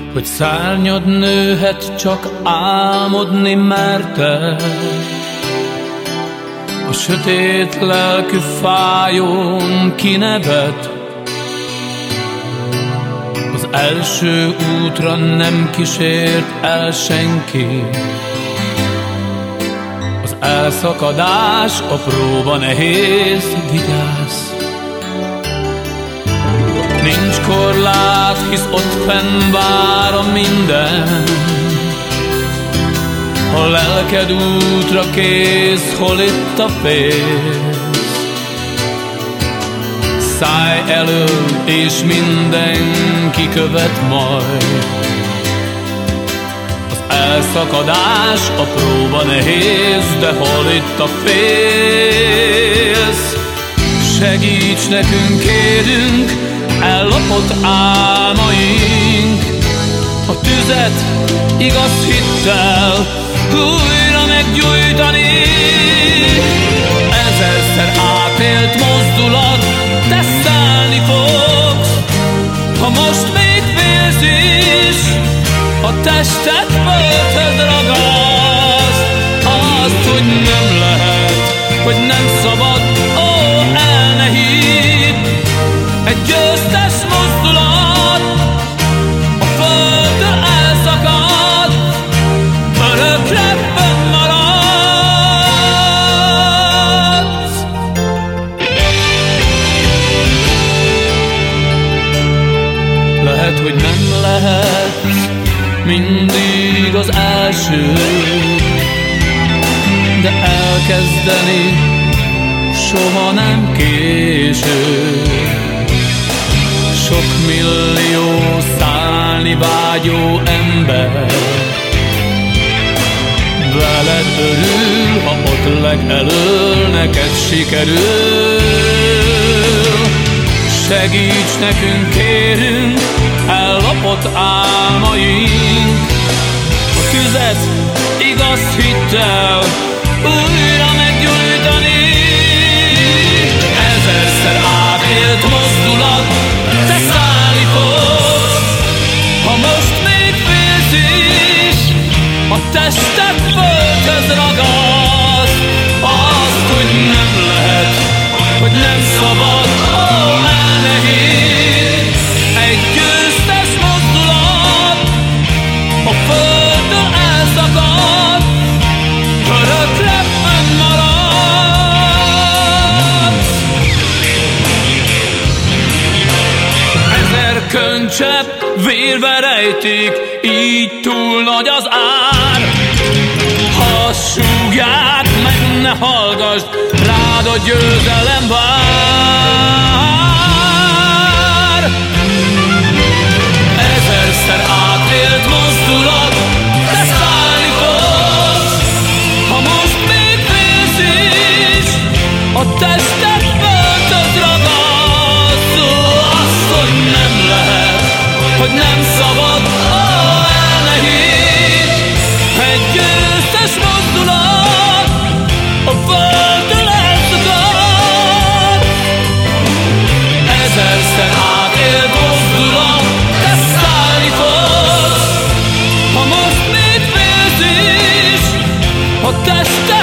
hogy szárnyad nőhet, csak álmodni merted. A sötét lelkű fájón kinevet, az első útra nem kísért el senki. Az elszakadás a próba nehéz, vigyázz. Nincs korlát, hisz ott fenn vár a minden. Ha lelked útra kész, hol itt a pénz? Szállj elő, és mindenki követ majd. Az elszakadás a próba nehéz, de hol itt a pénz? Segíts nekünk, kérünk, ellopott álmaink, a tüzet igaz hittel újra meggyújtani. Ezerszer átélt mozdulat, te szállni fogsz. Ha most még félsz is, a tested földhöz ragadsz. Azt, hogy nem lehet, hogy nem szabad, ó, el ne hidd. Egy győztes mozdulat a földtől elszakad, örökre fönnmaradsz. Lehet, hogy nem lehet mindig az első, de elkezdeni soha nem késő. Sok millió szállni vágyó ember veled örül, ha ott legelől neked sikerül. Segíts nekünk, kérünk, ellopott álmaink, a tüzet igaz hittel újra meggyújtani. Ezerszer átélt mozdulat, te szállni fogsz. Ha most még félsz is, a tested földhöz ragadsz. Azt, hogy nem lehet, hogy nem szabad, ó, el ne hidd. Egy győztes mozdulat a földtől elszakad, örökre fönnmaradsz. Ezer könycsepp vérbe rejtik, így túl nagy az ár. Ha súgják, meg ne hallgassd, rád a győzelem vár. Ezerszer átélt mozdulat, te szállni fogsz. Ha most még félsz is, a tested földhöz ragadsz. Azt, hogy nem lehet, hogy nem szabad, ó, el ne hidd. Egy győztes mozdulat a földtől elszakad. Ezerszer átélt mozdulat, te szállni fogsz. Ha most még félsz is, a tested